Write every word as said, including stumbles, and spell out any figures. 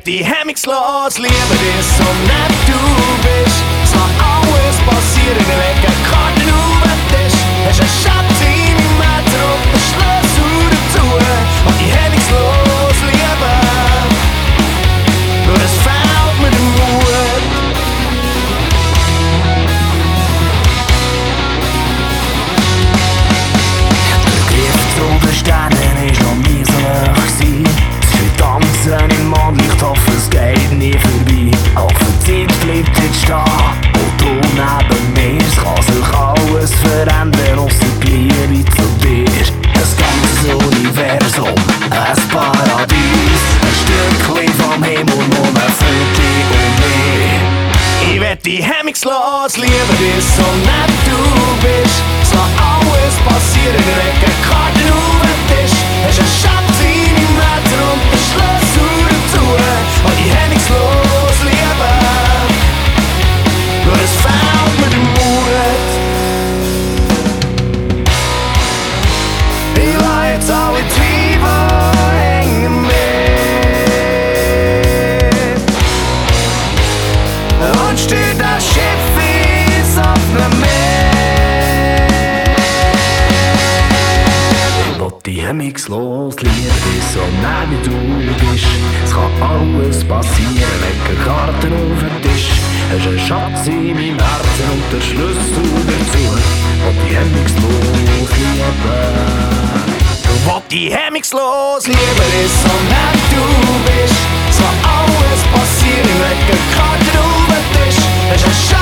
dich hemmungslos lieben, wie so nett du bist. Es kann alles passieren, ich leg eine Karte auf den Tisch. Hast einen Schatz in meinem Herzen und den Schlüssel dazu. Und dich hemmungslos lieben, nur es fehlt mir der Mut. Der Griff zu den Sternen ist noch nie so hoch gewesen. Wir tanzen im Mondlicht, hoffe es geht nie vorbei. Auch die Zeit bleibt jetzt stehen und du neben mir. Es kann sich alles verändern, ausser die Liebe zu dir. Das ganze Universum, ein Paradies. Ein Stückchen vom Himmel, nur für dich und mich. Ich werd dich hemmungslos lieben, wie so nett du bist. Es kann alles passieren, ich leg eine Karte auf den Tisch. Hast einen Schatz in meinem Herzen und den Schlüssel dazu. Und dich hemmungslos lieben, nur es fehlt mir der Mut. Ich lass jetzt alle Zweifel hängen mit und steh das Schiff ins offene Meer. Ich will dich hemmungslos lieben, wie so nah wie du bist. Es kann alles passieren, leg eine Karte auf den Tisch. Hast einen Schatz in meinem Herzen und den Schlüssel dazu. Und dich hemmungslos lieben. Ich will dich hemmungslos lieben, wie so nett du bist. Es kann alles passieren, leg eine Karte auf den Tisch. Hast einen Schatz